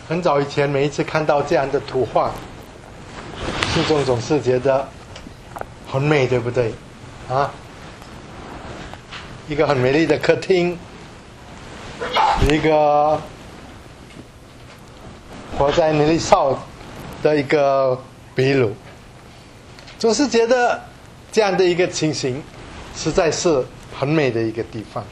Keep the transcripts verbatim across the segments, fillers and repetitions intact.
很早以前，每一次看到这样的图画，心中总是觉得很美，对不对？啊，一个很美丽的客厅，一个活在尼利少的一个比鲁，总是觉得这样的一个情形，实在是很美的一个地方。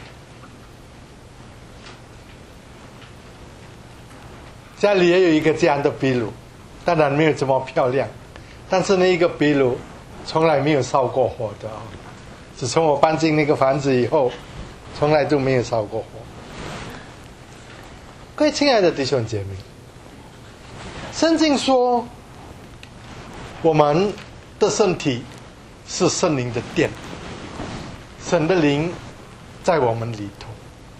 家里也有一个这样的壁炉，当然没有这么漂亮，但是那一个壁炉从来没有烧过火的啊！自从我搬进那个房子以后，从来都没有烧过火。各位亲爱的弟兄姐妹，圣经说，我们的身体是圣灵的殿，神的灵在我们里头，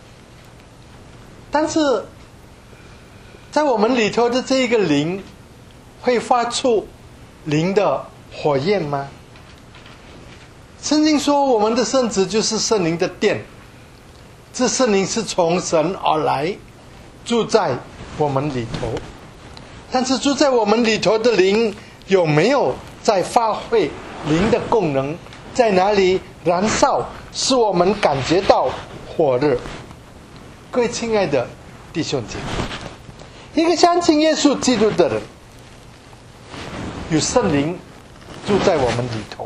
但是在我们里头的这一个灵会发出灵的火焰吗？圣经说我们的身子就是圣灵的殿，这圣灵是从神而来，住在我们里头，但是住在我们里头的灵有没有在发挥灵的功能，在哪里燃烧，使我们感觉到火热？各位亲爱的弟兄姐妹，一个相信耶稣基督的人，有圣灵住在我们里头，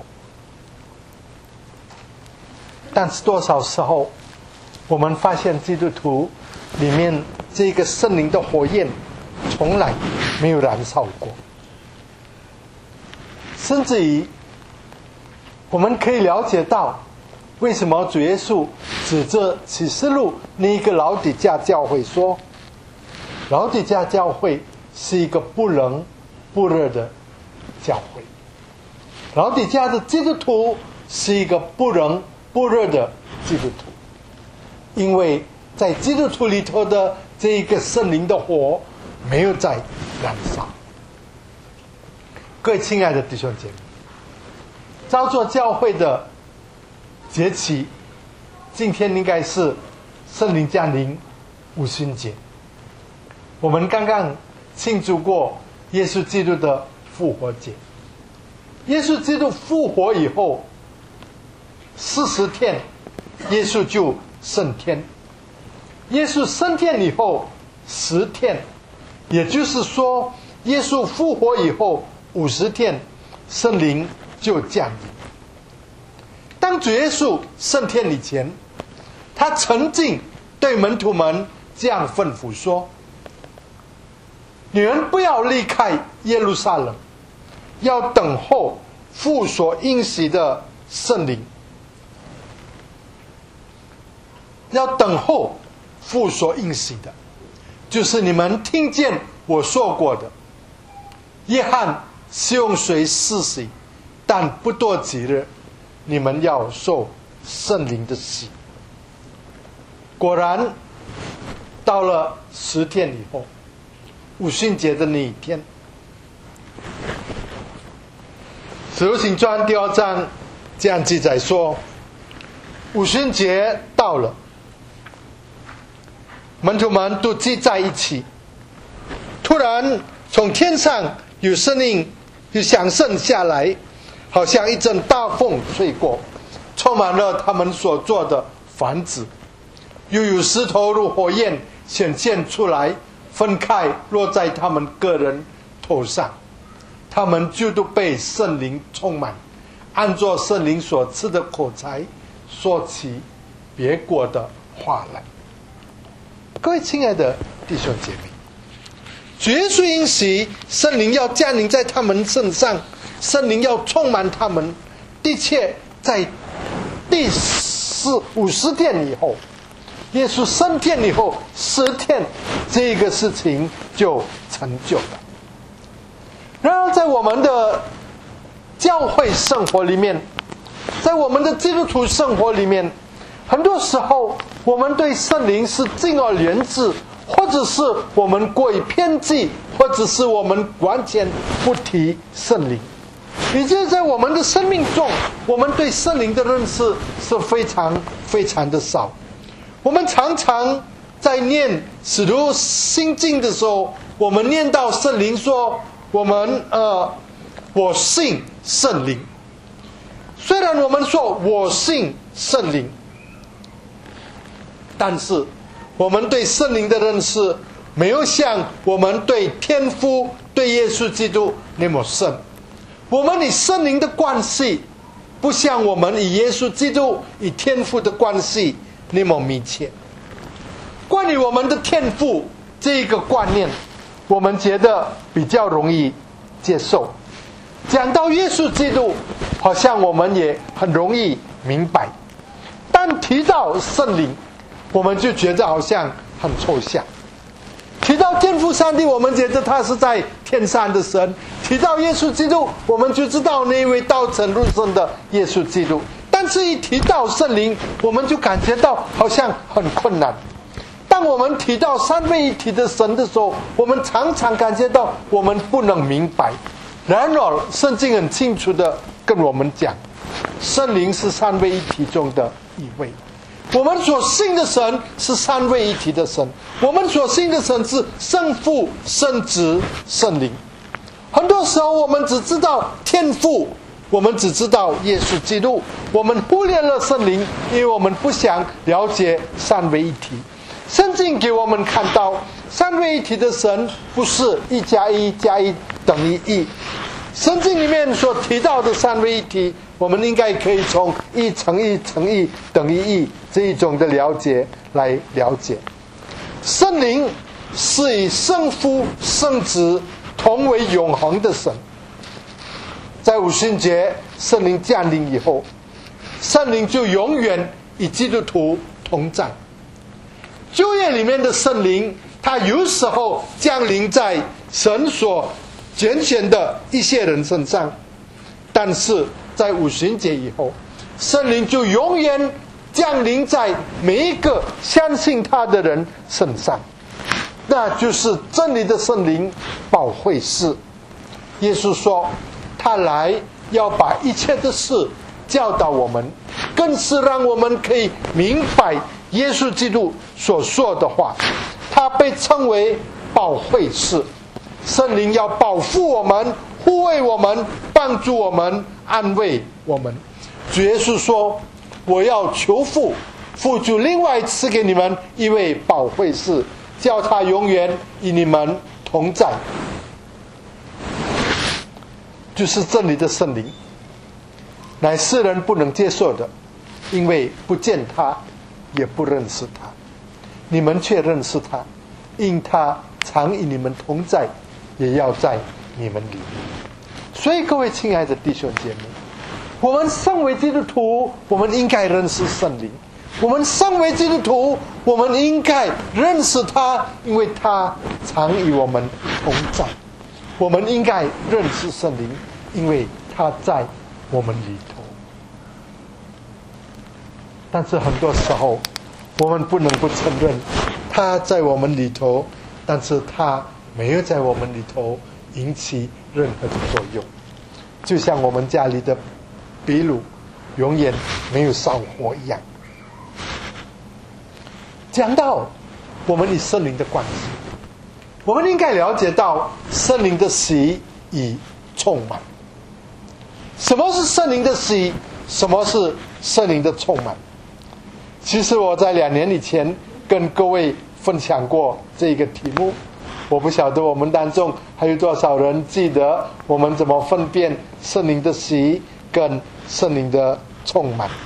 但是多少时候我们发现基督徒里面这个圣灵的火焰从来没有燃烧过，甚至于我们可以了解到为什么主耶稣指着启示录那一个老底嘉教会说，老底嘉教会是一个不冷不热的教会，老底嘉的基督徒是一个不冷不热的基督徒，因为在基督徒里头的这一个圣灵的火没有在燃烧。各位亲爱的弟兄姐妹，造作教会的节期，今天应该是圣灵降临五旬节，我们刚刚庆祝过耶稣基督的复活节。耶稣基督复活以后四十天，耶稣就升天，耶稣升天以后十天，也就是说耶稣复活以后五十天，圣灵就降临。当主耶稣升天以前，他曾经对门徒们这样吩咐说，你们不要离开耶路撒冷，要等候父所应许的圣灵，要等候父所应许的，就是你们听见我说过的，约翰是用水施洗，但不多几日，你们要受圣灵的洗。果然到了十天以后，五旬节的那一天，使徒行传第二章这样记载说，五旬节到了，门徒们都聚在一起，突然从天上有声音有响声下来，好像一阵大风吹过，充满了他们所做的房子，又有石头如火焰显现出来，分开落在他们个人头上，他们就都被圣灵充满，按照圣灵所赐的口才说起别国的话来。各位亲爱的弟兄姐妹，主耶稣应许圣灵要降临在他们身上，圣灵要充满他们，的确在第四五十天以后，耶稣升天以后十天，这个事情就成就了。然而在我们的教会生活里面，在我们的基督徒生活里面，很多时候我们对圣灵是敬而远之，或者是我们过于偏激，或者是我们完全不提圣灵，以致在我们的生命中，我们对圣灵的认识是非常非常的少。我们常常在念使徒心经的时候， 我们念到圣灵说，我们呃，我信圣灵。虽然我们说我信圣灵，但是我们对圣灵的认识没有像我们对天父、对耶稣基督那么深。我们与圣灵的关系不像我们与耶稣基督、与天父的关系那么密切。关于我们的天父这一个观念，我们觉得比较容易接受。讲到耶稣基督，好像我们也很容易明白，但提到圣灵，我们就觉得好像很抽象。提到天父上帝，我们觉得他是在天上的神；提到耶稣基督，我们就知道那位道成肉身的耶稣基督。但是一提到圣灵，我们就感觉到好像很困难。当我们提到三位一体的神的时候，我们常常感觉到我们不能明白。然而圣经很清楚的跟我们讲，圣灵是三位一体中的一位。我们所信的神是三位一体的神，我们所信的神是圣父、圣子、圣灵。很多时候我们只知道天父，我们只知道耶稣基督，我们忽略了圣灵，因为我们不想了解三位一体。圣经给我们看到，三位一体的神不是一加一加一等于一。圣经里面所提到的三位一体，我们应该可以从一乘一乘一等于一这一种的了解来了解。圣灵是以圣父、圣子同为永恒的神。在五旬节圣灵降临以后，圣灵就永远与基督徒同在。旧约里面的圣灵，它有时候降临在神所拣选的一些人身上，但是在五旬节以后，圣灵就永远降临在每一个相信他的人身上，那就是真理的圣灵保惠师。耶稣说他来要把一切的事教导我们，更是让我们可以明白耶稣基督所说的话。他被称为保惠师，圣灵要保护我们、护卫我们、帮助我们、安慰我们。主耶稣说，我要求父，父就另外赐给你们一位保惠师，叫他永远与你们同在。就是真理的圣灵，乃世人不能接受的，因为不见他，也不认识他。你们却认识他，因他常与你们同在，也要在你们里面。所以各位亲爱的弟兄姐妹，我们身为基督徒，我们应该认识圣灵。我们身为基督徒，我们应该认识他，因为他常与我们同在。我们应该认识圣灵，因为他在我们里头。但是很多时候我们不能不承认他在我们里头，但是他没有在我们里头引起任何的作用。就像我们家里的壁炉永远没有烧火一样。讲到我们与圣灵的关系，我们应该了解到圣灵的喜与充满。什么是圣灵的喜？什么是圣灵的充满？其实我在两年以前跟各位分享过这个题目，我不晓得我们当中还有多少人记得我们怎么分辨圣灵的喜跟圣灵的充满。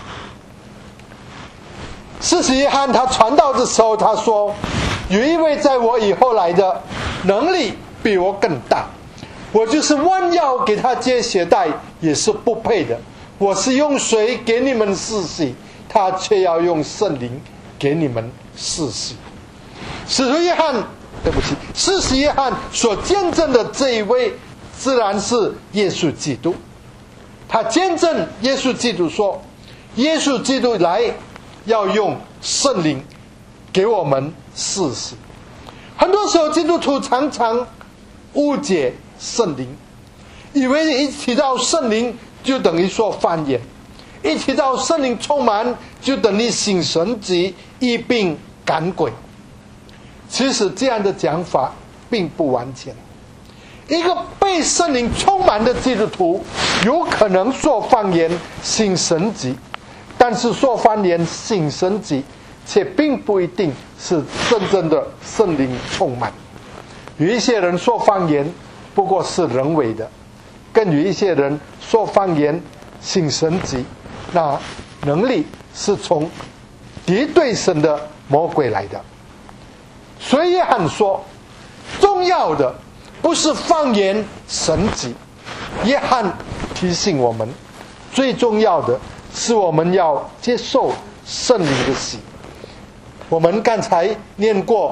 施洗约翰他传道的时候，他说，有一位在我以后来的，能力比我更大，我就是弯腰给他接鞋带也是不配的。我是用水给你们施洗，他却要用圣灵给你们施洗。使徒约翰对不起施洗约翰所见证的这一位，自然是耶稣基督。他见证耶稣基督说，耶稣基督来要用圣灵给我们施洗。很多时候基督徒常常误解圣灵，以为一提到圣灵就等于说方言，一提到圣灵充满就等于行神迹、医病赶鬼。其实这样的讲法并不完全。一个被圣灵充满的基督徒，有可能说方言行神迹，但是说方言行神迹，却并不一定是真正的圣灵充满。有一些人说方言不过是人为的，更有一些人说方言行神迹，那能力是从敌对神的魔鬼来的。所以约翰说，重要的不是方言神迹，约翰提醒我们，最重要的是我们要接受圣灵的洗。我们刚才念过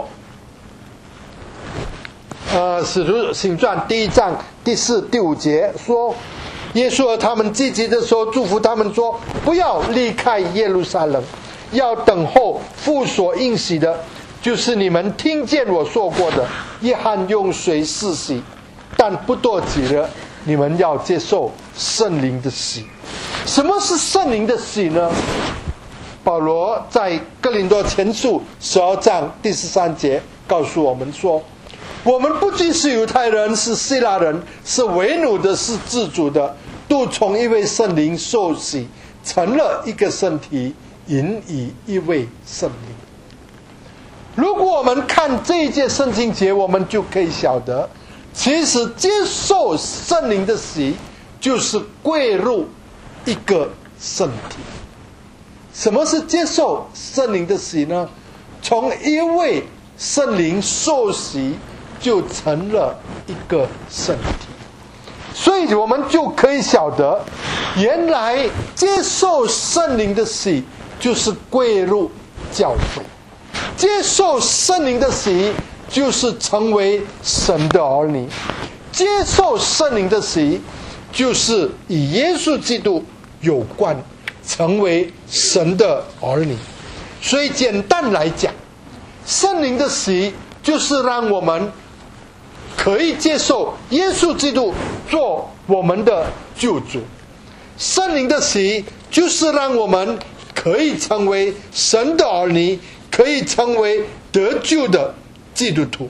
呃，使徒行传第一章第四、第五节说，耶稣和他们聚集的时候，祝福他们说，不要离开耶路撒冷，要等候父所应许的，就是你们听见我说过的。约翰用水施洗，但不多几日，你们要接受圣灵的洗。什么是圣灵的洗呢？保罗在哥林多前书十二章第十三节告诉我们说，我们不仅是犹太人，是希腊人，是为奴的，是自主的，都从一位圣灵受洗，成了一个身体，引以一位圣灵。如果我们看这一节圣经节，我们就可以晓得，其实接受圣灵的洗，就是归入一个身体。什么是接受圣灵的洗呢？从一位圣灵受洗，就成了一个身体。所以我们就可以晓得，原来接受圣灵的洗，就是归入教会。接受圣灵的洗，就是成为神的儿女。接受圣灵的洗，就是与耶稣基督有关，成为神的儿女。所以简单来讲，圣灵的洗就是让我们可以接受耶稣基督做我们的救主。圣灵的洗就是让我们可以成为神的儿女，可以成为得救的基督徒。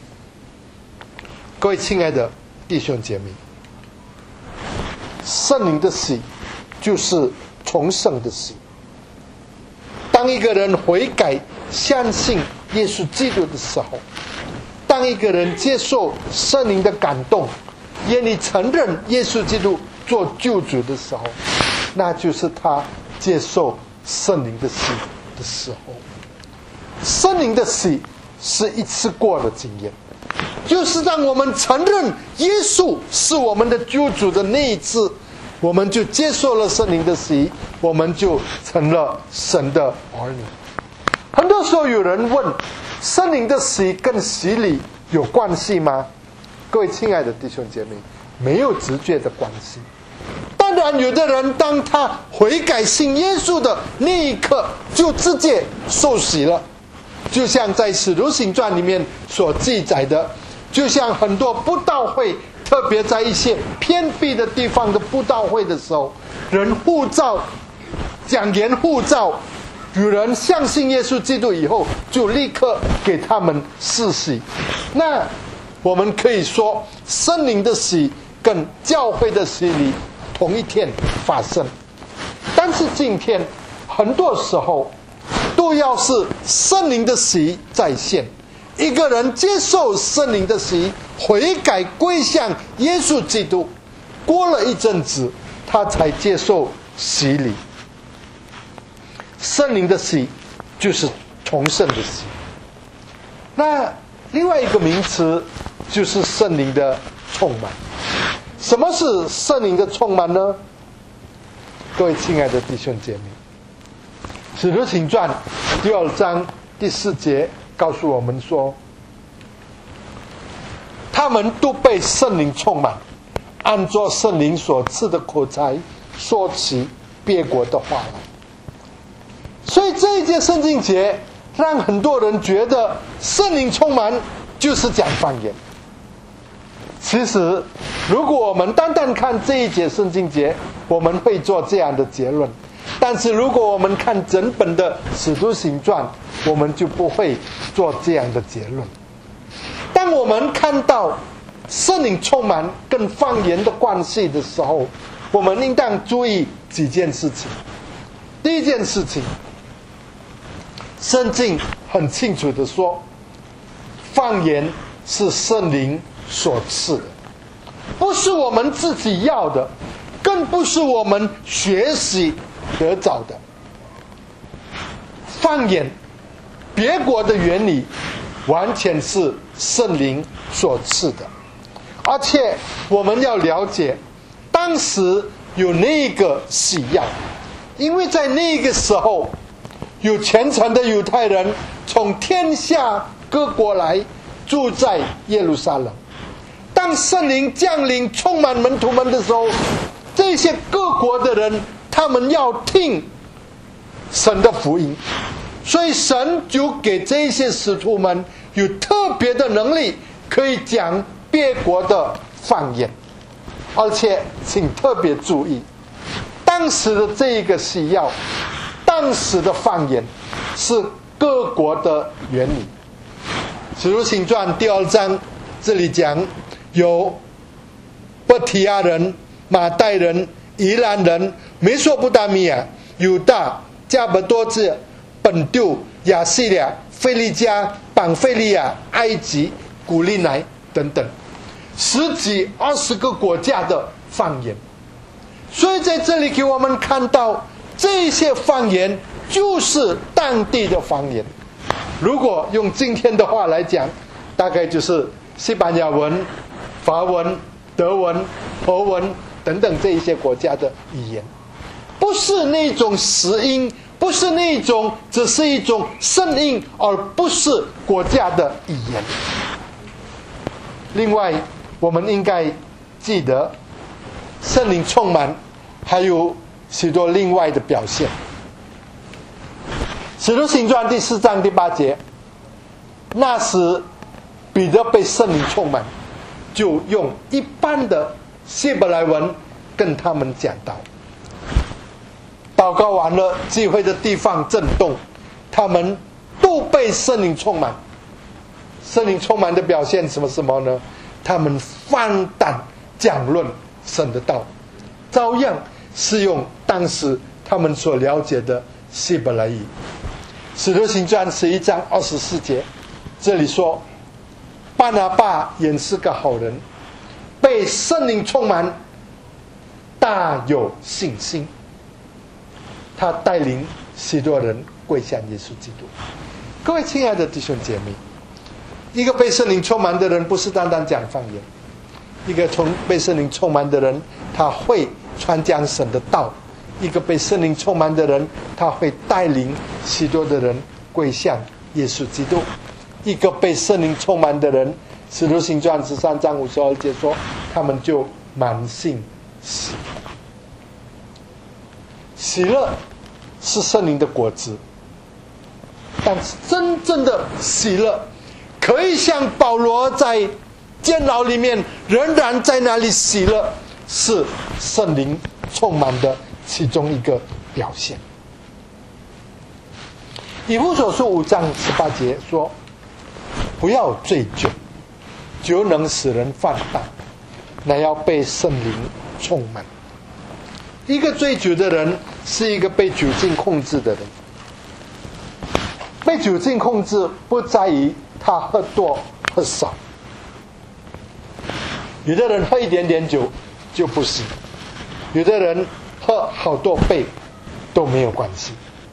各位亲爱的弟兄姐妹，圣灵的洗就是重生的洗。当一个人悔改相信耶稣基督的时候，当一个人接受圣灵的感动，愿意承认耶稣基督做救主的时候，那就是他接受圣灵的洗的时候。圣灵的洗是一次过的经验，就是当我们承认耶稣是我们的救主的那一次，我们就接受了圣灵的洗，我们就成了神的儿女。很多时候有人问，圣灵的洗跟洗礼有关系吗？各位亲爱的弟兄姐妹，没有直接的关系。当然有的人当他悔改信耶稣的那一刻，就直接受洗了，就像在使徒行传里面所记载的，就像很多布道会，特别在一些偏僻的地方的布道会的时候，人呼召讲言呼召，有人相信耶稣基督以后，就立刻给他们施洗。那我们可以说，圣灵的洗跟教会的洗礼同一天发生。但是今天很多时候都要是圣灵的洗在先，一个人接受圣灵的洗，悔改归向耶稣基督，过了一阵子他才接受洗礼。圣灵的洗就是重生的洗。那另外一个名词就是圣灵的充满。什么是圣灵的充满呢？各位亲爱的弟兄姐妹，使徒行传第二章第四节告诉我们说，他们都被圣灵充满，按照圣灵所赐的口才说起别国的话来。所以这一节圣经节让很多人觉得圣灵充满就是讲方言。其实如果我们单单看这一节圣经节，我们会做这样的结论，但是如果我们看整本的使徒行传，我们就不会做这样的结论。但当我们看到圣灵充满跟方言的关系的时候，我们应当注意几件事情。第一件事情，圣经很清楚的说，方言是圣灵所赐的，不是我们自己要的，更不是我们学习得着的。方言，别国的原理，完全是圣灵所赐的。而且我们要了解，当时有那个需要，因为在那个时候，有虔诚的犹太人从天下各国来住在耶路撒冷。当圣灵降临充满门徒们的时候，这些各国的人，他们要听神的福音，所以神就给这些使徒们有特别的能力，可以讲别国的方言。而且请特别注意，当时的这一个需要，当时的方言是各国的原理。使徒行传第二章这里讲，有伯提亚人、马代人、宜兰人、美索不达米亚、犹大、加伯多治、本丢、亚细亚、腓利加、绑腓利亚、埃及、古利奈等等，十几二十个国家的方言。所以在这里给我们看到，这些方言就是当地的方言。如果用今天的话来讲，大概就是西班牙文、法文、德文、俄文等等这一些国家的语言，不是那种实音，不是那种只是一种声音，而不是国家的语言。另外，我们应该记得，圣灵充满还有许多另外的表现。使徒行传第四章第八节，那时彼得被圣灵充满，就用一般的希伯来文跟他们讲道。祷告完了，聚会的地方震动，他们都被圣灵充满。圣灵充满的表现什么什么呢？他们放胆讲论神的道，照样是用当时他们所了解的希伯来语。使徒行传十一章二十四节，这里说，巴拿巴也是个好人，被圣灵充满，大有信心。他带领许多人归向耶稣基督。各位亲爱的弟兄姐妹，一个被圣灵充满的人，不是单单讲方言，一个从被圣灵充满的人，他会传讲神的道。一个被圣灵充满的人，他会带领许多的人归向耶稣基督。一个被圣灵充满的人，使徒行传十三章五十二节说，他们就满心喜乐。喜乐是圣灵的果子，但是真正的喜乐，可以像保罗在监牢里面仍然在那里喜乐，是圣灵充满的其中一个表现。以弗所书五章十八节说，不要醉酒，酒能使人放荡，乃要被圣灵充满。一个醉酒的人是一个被酒精控制的人。被酒精控制不在于他喝多喝少，有的人喝一点点酒就不行，有的人喝好多杯都没有关系。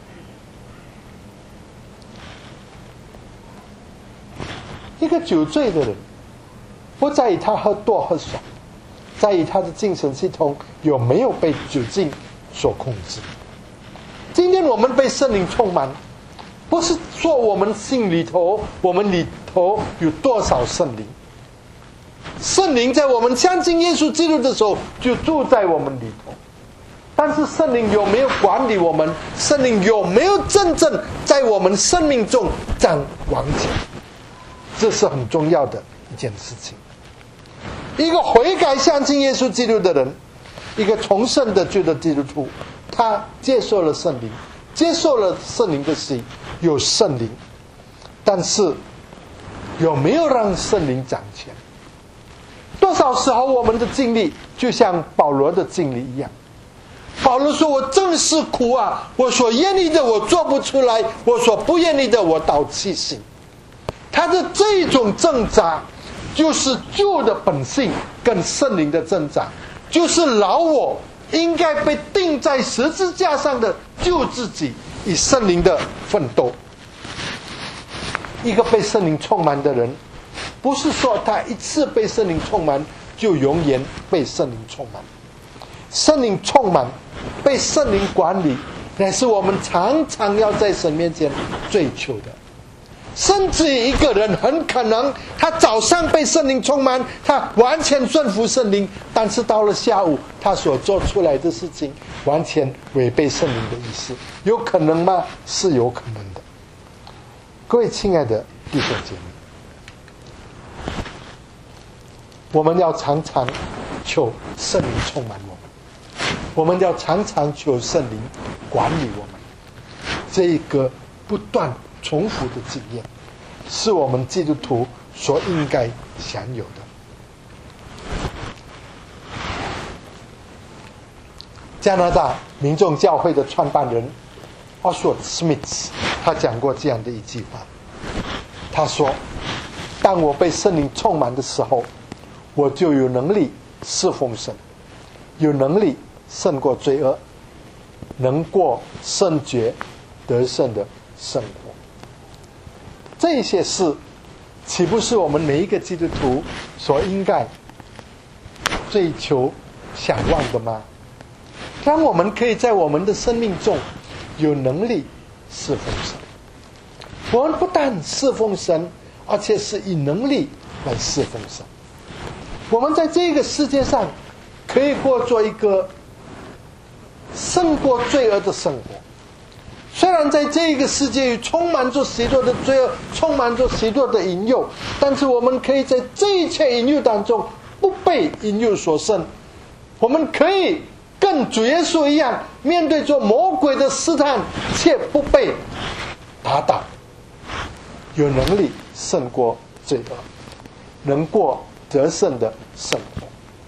一个酒醉的人不在于他喝多喝少，在于他的精神系统有没有被酒精所控制。今天我们被圣灵充满，不是说我们心里头我们里头有多少圣灵，圣灵在我们相信耶稣基督的时候就住在我们里头，但是圣灵有没有管理我们，圣灵有没有真正在我们生命中掌王权，这是很重要的一件事情。一个悔改相信耶稣基督的人，一个重生的罪的基督徒，他接受了圣灵，接受了圣灵的洗，有圣灵，但是有没有让圣灵掌权？多少时候我们的经历就像保罗的经历一样，保罗说，我正是苦啊，我所愿意的我做不出来，我所不愿意的我倒弃行。他的这种挣扎就是旧的本性跟圣灵的挣扎，就是老我应该被钉在十字架上的旧自己与圣灵的奋斗。一个被圣灵充满的人，不是说他一次被圣灵充满就永远被圣灵充满。圣灵充满，被圣灵管理，乃是我们常常要在神面前追求的。甚至一个人很可能他早上被圣灵充满，他完全顺服圣灵，但是到了下午他所做出来的事情完全违背圣灵的意思，有可能吗？是有可能的。各位亲爱的弟兄姐妹，我们要常常求圣灵充满我们，我们要常常求圣灵管理我们。这一个不断重复的经验，是我们基督徒所应该享有的。加拿大民众教会的创办人 Oswald Smith 他讲过这样的一句话，他说，当我被圣灵充满的时候，我就有能力侍奉神，有能力胜过罪恶，能过圣洁得胜的生活。这些事岂不是我们每一个基督徒所应该追求想望的吗？让我们可以在我们的生命中有能力侍奉神。我们不但侍奉神，而且是以能力来侍奉神。我们在这个世界上可以过做一个胜过罪恶的生活。虽然在这个世界里充满着许多的罪恶，充满着许多的引诱，但是我们可以在这一切引诱当中不被引诱所胜。我们可以跟主耶稣一样，面对着魔鬼的试探，却不被打倒，有能力胜过罪恶，能过得胜的生活。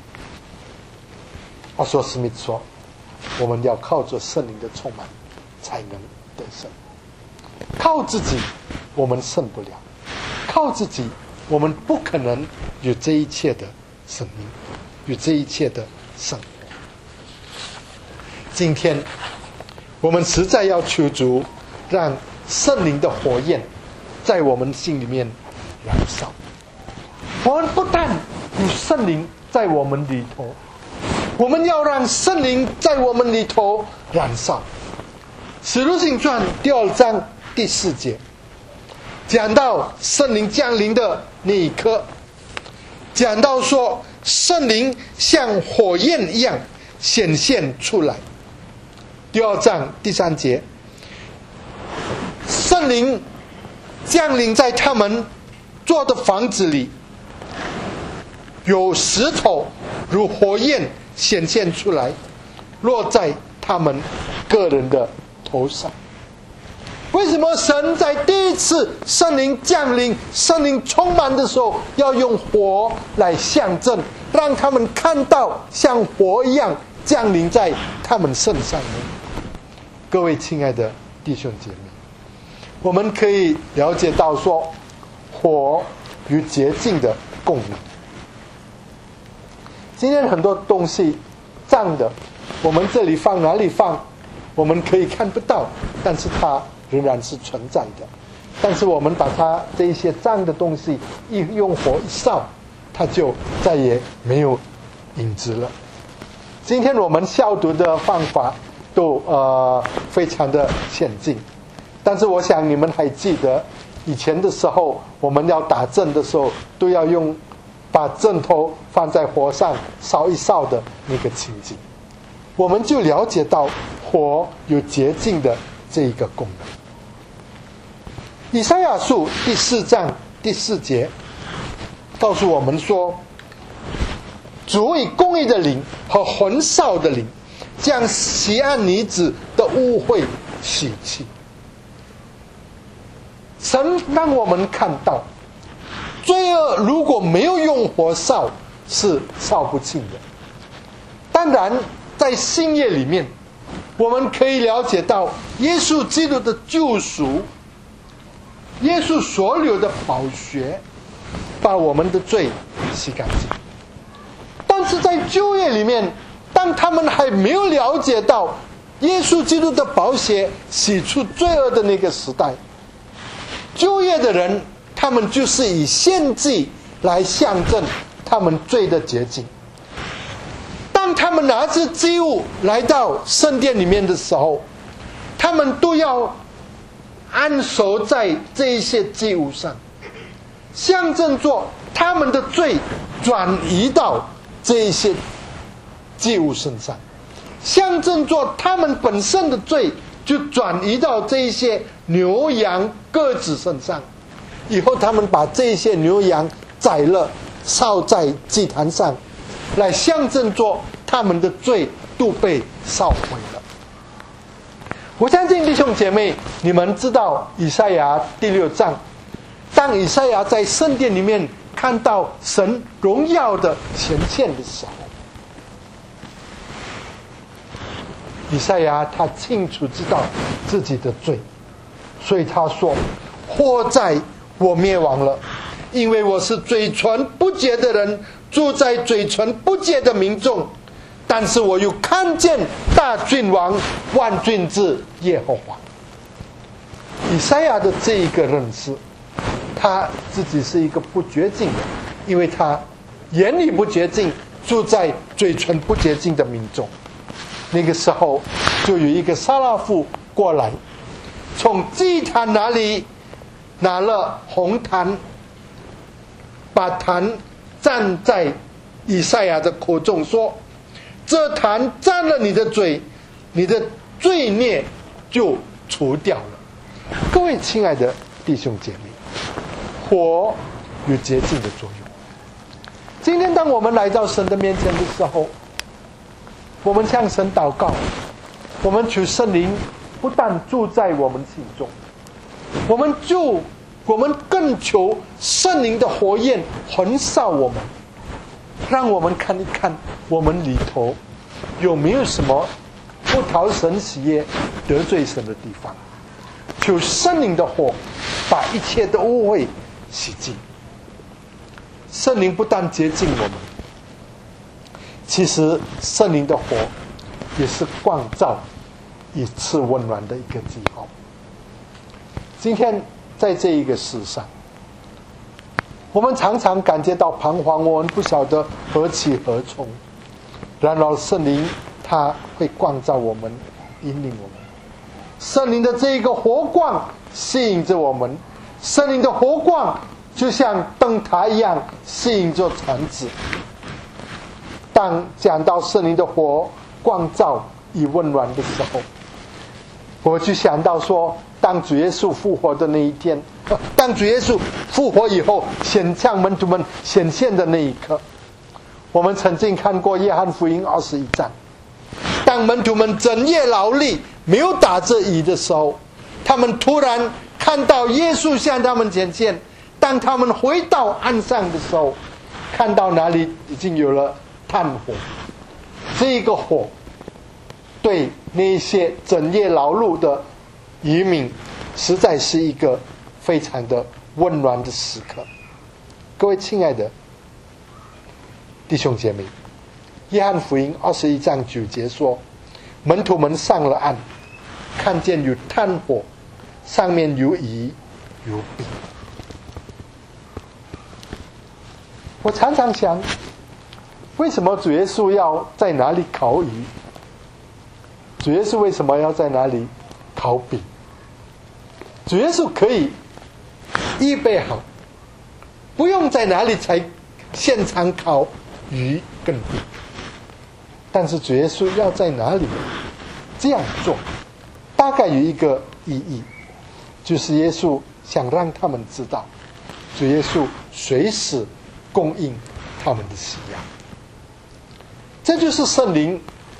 奥索斯密说，我们要靠着圣灵的充满才能得胜。靠自己我们胜不了，靠自己我们不可能有这一切的生命，有这一切的生活。今天我们实在要求主，让圣灵的火焰在我们心里面燃烧。我们不但有圣灵在我们里头，我们要让圣灵在我们里头燃烧。使徒行传第二章第四节讲到圣灵降临的那一刻，讲到说圣灵像火焰一样显现出来。第二章第三节，圣灵降临在他们做的房子里，有石头如火焰显现出来，落在他们个人的头上。为什么神在第一次圣灵降临、圣灵充满的时候，要用火来象征，让他们看到像火一样降临在他们身上呢？各位亲爱的弟兄姐妹，我们可以了解到说，火有洁净的功能。今天很多东西脏的，我们这里放哪里放，我们可以看不到，但是它仍然是存在的。但是我们把它这一些脏的东西一用火一烧，它就再也没有影子了。今天我们消毒的方法都呃非常的先进，但是我想你们还记得以前的时候，我们要打针的时候都要用把针头放在火上烧一烧的那个情景，我们就了解到火有洁净的这一个功能。以赛亚书第四章第四节告诉我们说，主以公义的灵和焚烧的灵，将西安女子的污秽洗去。神让我们看到， 罪恶如果没有用火烧，是烧不尽的。当然，在新约里面，我们可以了解到耶稣基督的救赎，耶稣所流的宝血把我们的罪洗干净。但是在旧约里面，当他们还没有了解到耶稣基督的宝血洗出罪恶的那个时代，旧约的人他们就是以献祭来象征他们罪的洁净。当他们拿着祭物来到圣殿里面的时候，他们都要安守在这一些祭物上，象征着他们的罪转移到这一些祭物身上，象征着他们本身的罪就转移到这一些牛羊鸽子身上。以后他们把这些牛羊宰了，烧在祭坛上，来象征着他们的罪都被烧毁了。我相信弟兄姐妹，你们知道以赛亚第六章，当以赛亚在圣殿里面看到神荣耀的显现的时候，以赛亚他清楚知道自己的罪，所以他说：祸在我灭亡了，因为我是嘴唇不洁的人，住在嘴唇不洁的民众。但是我又看见大君王万军之耶和华。以赛亚的这一个认识，他自己是一个不洁净的，因为他眼里不洁净，住在嘴唇不洁净的民众。那个时候就有一个撒拉夫过来，从祭坛那里拿了红坛，把坛蘸在以赛亚的口中说：这坛沾了你的嘴，你的罪孽就除掉了。各位亲爱的弟兄姐妹，火有洁净的作用。今天当我们来到神的面前的时候，我们向神祷告，我们求圣灵不但住在我们心中，我们就我们更求圣灵的火焰焚烧我们，让我们看一看我们里头有没有什么不讨神喜悦、得罪神的地方。求圣灵的火把一切的污秽洗净。圣灵不但洁净我们，其实圣灵的火也是光照以赐温暖的一个记号。今天在这一个世上，我们常常感觉到彷徨，我们不晓得何去何从。然而圣灵他会光照我们，引领我们。圣灵的这一个火光吸引着我们，圣灵的火光就像灯塔一样吸引着船只。当讲到圣灵的火光照与温暖的时候，我就想到说，当主耶稣复活的那一天，当主耶稣复活以后显向门徒们显现的那一刻，我们曾经看过约翰福音二十一章，当门徒们整夜劳力没有打着鱼的时候，他们突然看到耶稣向他们显现。当他们回到岸上的时候，看到哪里已经有了炭火。这个火对那些整夜劳碌的渔民实在是一个非常的温暖的时刻。各位亲爱的弟兄姐妹，约翰福音二十一章九节说，门徒们上了岸，看见有炭火，上面有鱼有饼。我常常想，为什么主耶稣要在哪里烤鱼？主耶稣为什么要在哪里烤饼？主耶稣可以预备好，不用在哪里才现场烤鱼跟饼。但是主耶稣要在哪里这样做，大概有一个意义，就是耶稣想让他们知道，主耶稣随时供应他们的需要。这就是圣灵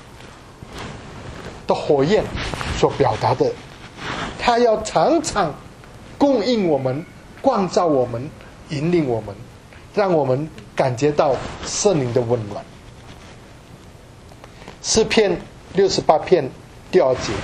的火焰所表达的，他要常常供应我们，光照我们， 引领我们，让我们感觉到圣灵的温暖。诗篇六十八篇第二节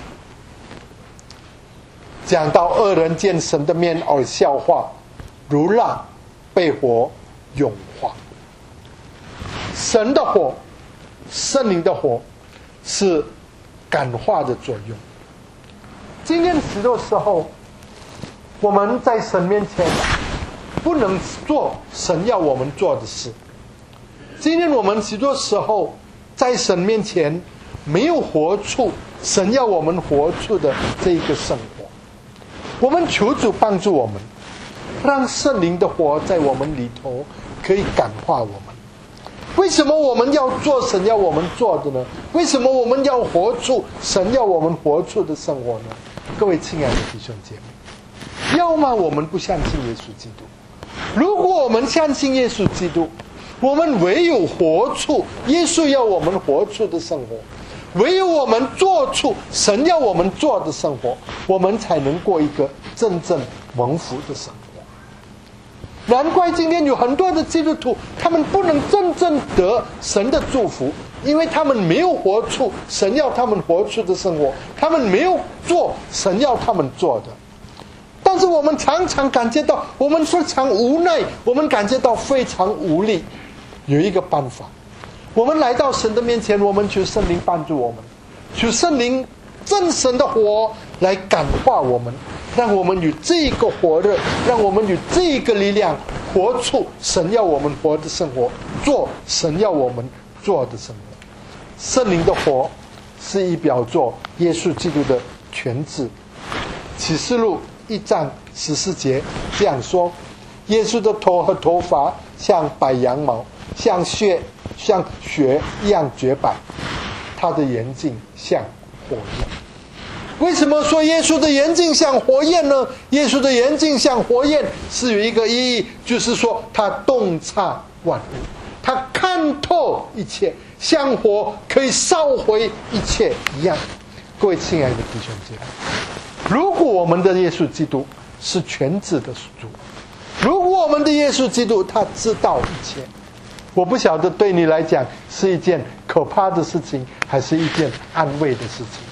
讲到恶人见神的面而笑话，如蜡被火融化。神的火，圣灵的火是感化的作用。今天许多时候我们在神面前不能做神要我们做的事。今天我们许多时候在神面前没有活出神要我们活出的这一个生活。我们求主帮助我们，让圣灵的火在我们里头可以感化我们。为什么我们要做神要我们做的呢？为什么我们要活出神要我们活出的生活呢？各位亲爱的弟兄姐妹，要么我们不相信耶稣基督。如果我们相信耶稣基督，我们唯有活出耶稣要我们活出的生活，唯有我们做出神要我们做的生活，我们才能过一个真正蒙福的生活。难怪今天有很多的基督徒，他们不能真正得神的祝福，因为他们没有活出神要他们活出的生活，他们没有做神要他们做的。但是我们常常感觉到我们非常无奈，我们感觉到非常无力。有一个办法，我们来到神的面前，我们求圣灵帮助我们，求圣灵真神的火来感化我们，让我们有这个火热，让我们有这个力量，活出神要我们活的生活，做神要我们做的生活。圣灵的火是以表作耶稣基督的全智。启示录一章十四节这样说：耶稣的头和头发像白羊毛，像雪像雪一样洁白，他的眼睛像火焰。为什么说耶稣的眼睛像火焰呢？耶稣的眼睛像火焰是有一个意义，就是说他洞察万物，他看透一切，像火可以烧毁一切一样。各位亲爱的弟兄姐妹，如果我们的耶稣基督是全知的主，如果我们的耶稣基督他知道一切，我不晓得对你来讲是一件可怕的事情，还是一件安慰的事情。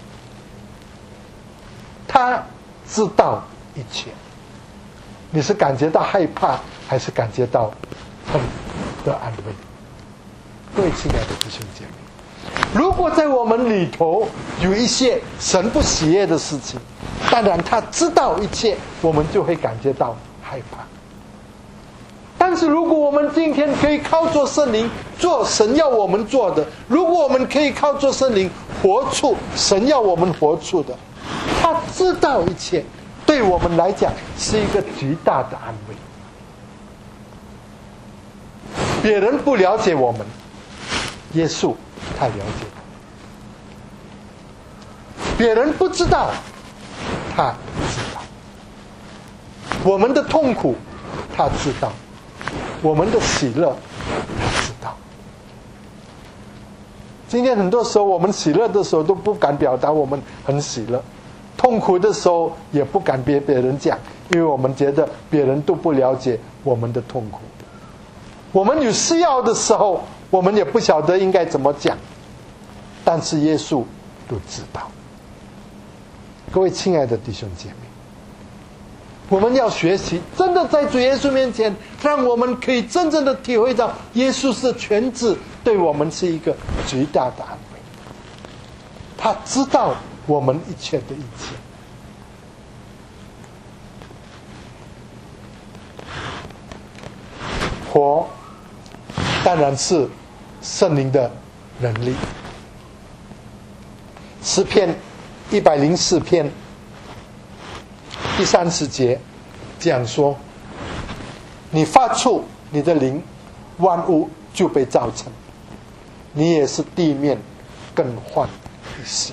他知道一切，你是感觉到害怕，还是感觉到很的安慰？各位亲爱的弟兄姐妹，如果在我们里头有一些神不喜悦的事情，当然他知道一切，我们就会感觉到害怕。但是如果我们今天可以靠着圣灵做神要我们做的，如果我们可以靠着圣灵活出神要我们活出的，他知道一切，对我们来讲是一个极大的安慰。别人不了解我们，耶稣他了解。别人不知道，他知道。我们的痛苦他知道，我们的喜乐他知道。今天很多时候我们喜乐的时候都不敢表达我们很喜乐，痛苦的时候也不敢别别人讲，因为我们觉得别人都不了解我们的痛苦。我们有需要的时候，我们也不晓得应该怎么讲，但是耶稣都知道。各位亲爱的弟兄姐妹，我们要学习真的在主耶稣面前，让我们可以真正的体会到耶稣是全知，对我们是一个极大的安慰。他知道我们一切的一切。火当然是圣灵的能力。诗篇一百零四篇第三十节这样说：你发出你的灵，万物就被造成，你也是地面更换一新。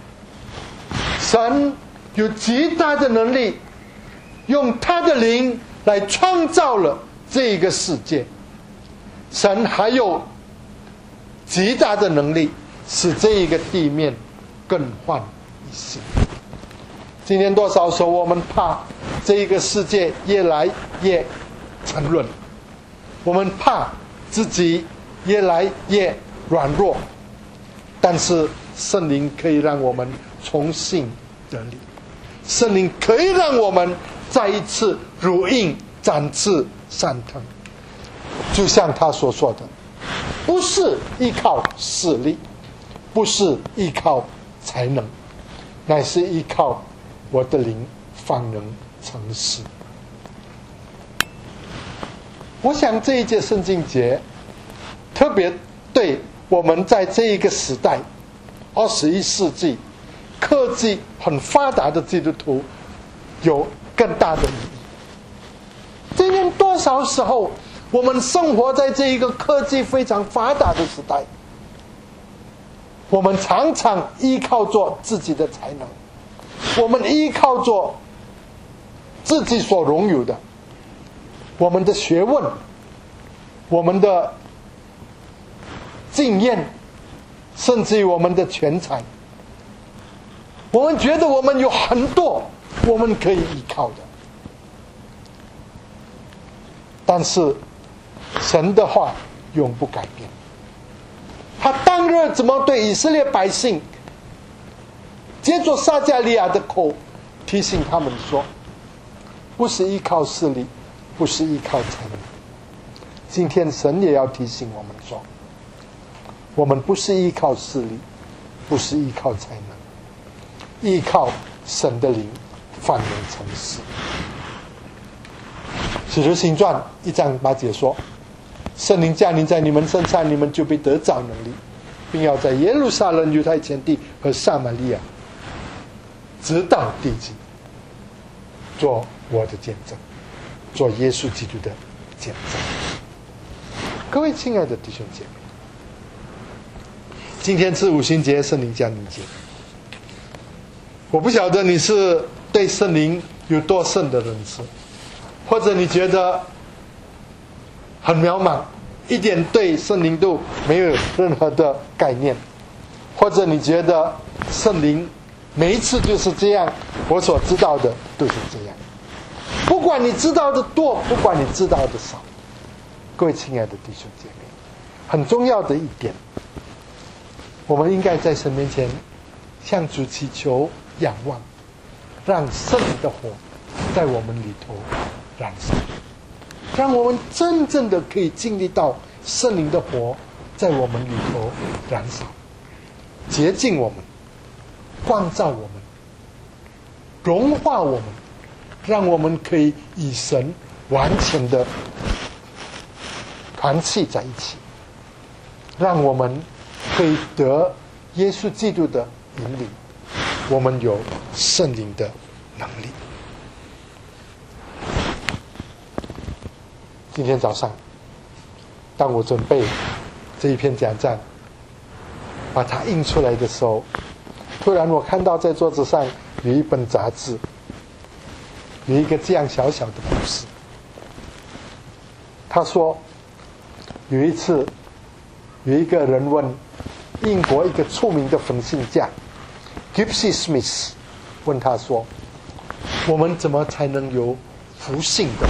神有极大的能力，用他的灵来创造了这个世界。神还有极大的能力，使这一个地面更换一新。今天多少时候我们怕这一个世界越来越沉沦，我们怕自己越来越软弱，但是圣灵可以让我们重新得力，圣灵可以让我们再一次如鹰展翅上腾。就像他所说的，不是依靠势力，不是依靠才能，乃是依靠我的灵方能成事。我想这一节圣经节特别对我们在这一个时代二十一世纪科技很发达的基督徒有更大的意义。今天多少时候我们生活在这一个科技非常发达的时代，我们常常依靠着自己的才能，我们依靠着自己所拥有的，我们的学问，我们的经验，甚至于我们的全才，我们觉得我们有很多我们可以依靠的。但是神的话永不改变，他当日怎么对以色列百姓，借着撒迦利亚的口提醒他们说，不是依靠势力，不是依靠才能。今天神也要提醒我们说，我们不是依靠势力，不是依靠才能，依靠神的灵方能成事。使徒行传一章八节说，圣灵降临在你们身上，你们就被得着能力，并要在耶路撒冷、犹太全地和撒玛利亚直到地极做我的见证，做耶稣基督的见证。各位亲爱的弟兄姐妹，今天是五旬节，圣灵降临节。我不晓得你是对圣灵有多深的认识，或者你觉得很渺茫，一点对圣灵都没有任何的概念，或者你觉得圣灵每一次就是这样，我所知道的都是这样。不管你知道的多，不管你知道的少，各位亲爱的弟兄姐妹，很重要的一点，我们应该在神面前向主祈求仰望，让圣灵的火在我们里头燃烧，让我们真正的可以经历到圣灵的火在我们里头燃烧，洁净我们，光照我们，融化我们，让我们可以与神完全的团契在一起，让我们可以得耶稣基督的引领，我们有圣灵的能力。今天早上当我准备这一篇讲章把它印出来的时候，突然我看到在桌子上有一本杂志，有一个这样小小的故事。他说有一次有一个人问英国一个出名的缝纫匠 Gipsy Smith， 问他说，我们怎么才能有福性的？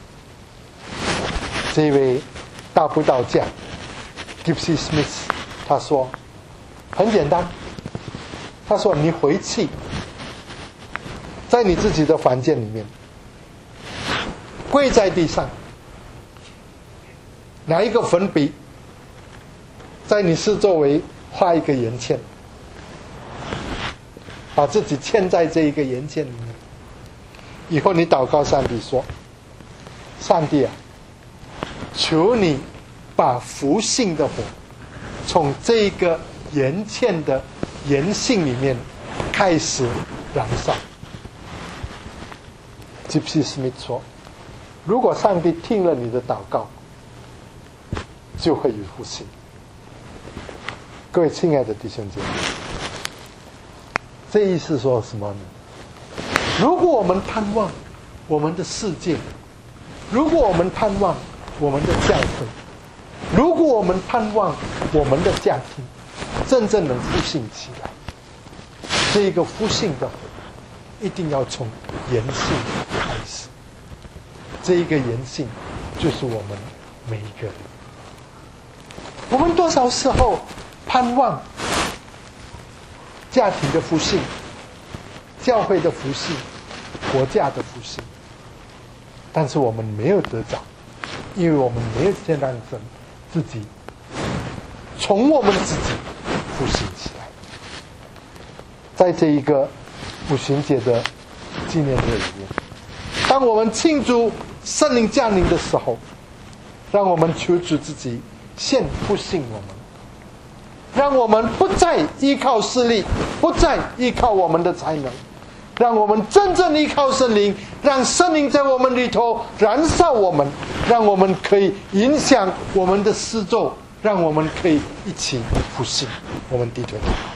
这位大布道匠 Gipsy Smith 他说很简单，他说你回去在你自己的房间里面跪在地上，拿一个粉笔在你四周围画一个圆圈，把自己嵌在这一个圆圈里面，以后你祷告上帝说，上帝啊，求你把福性的火从这个圆圈的圆性里面开始燃烧。 Gipsy Smith 说，如果上帝听了你的祷告，就会有福性。各位亲爱的弟兄姐妹，这意思说什么呢？如果我们盼望我们的世界，如果我们盼望我们的教会，如果我们盼望我们的家庭真正能复兴起来，这一个复兴的火一定要从人性开始。这一个人性就是我们每一个人。我们多少时候盼望家庭的复兴、教会的复兴、国家的复兴，但是我们没有得着，因为我们没有先让神自己从我们自己复兴起来。在这一个五旬节的纪念日里面，当我们庆祝圣灵降临的时候，让我们求主自己先复兴我们，让我们不再依靠势力，不再依靠我们的才能，让我们真正依靠圣灵，让圣灵在我们里头燃烧我们，让我们可以影响我们的四周，让我们可以一起复兴。我们低头祷告。